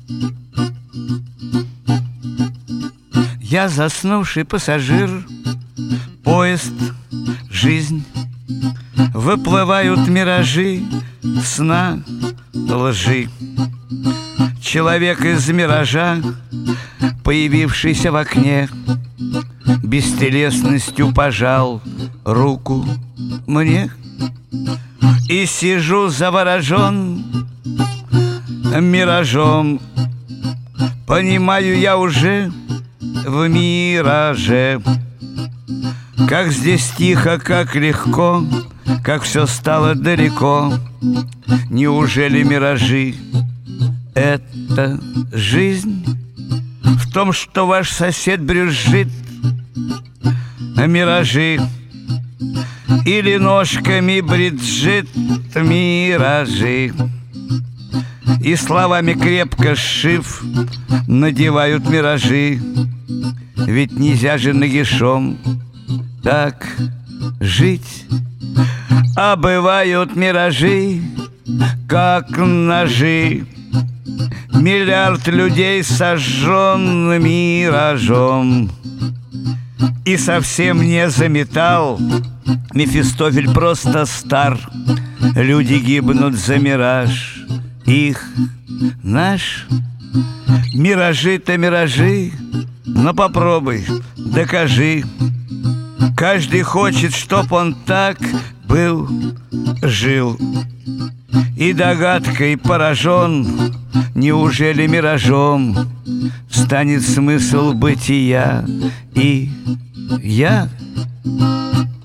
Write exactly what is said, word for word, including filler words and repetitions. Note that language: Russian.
Я заснувший пассажир, поезд, жизнь. Выплывают миражи сна, лжи. Человек из миража, появившийся в окне, бестелесностью пожал руку мне. И сижу заворожен миражом. Понимаю я уже в мираже, как здесь тихо, как легко, как все стало далеко. Неужели миражи — это жизнь? В том, что ваш сосед брюзжит, миражи. Или ножками бриджит, миражи. И словами крепко сшив надевают миражи. Ведь нельзя же нагишом так жить. А бывают миражи, как ножи. Миллиард людей сожжен миражом. И совсем не заметал Мефистофель, просто стар. Люди гибнут за мираж их наш. Миражи-то миражи, но попробуй, докажи. Каждый хочет, чтоб он так был, жил. И догадкой поражен, неужели миражом станет смысл бытия и я?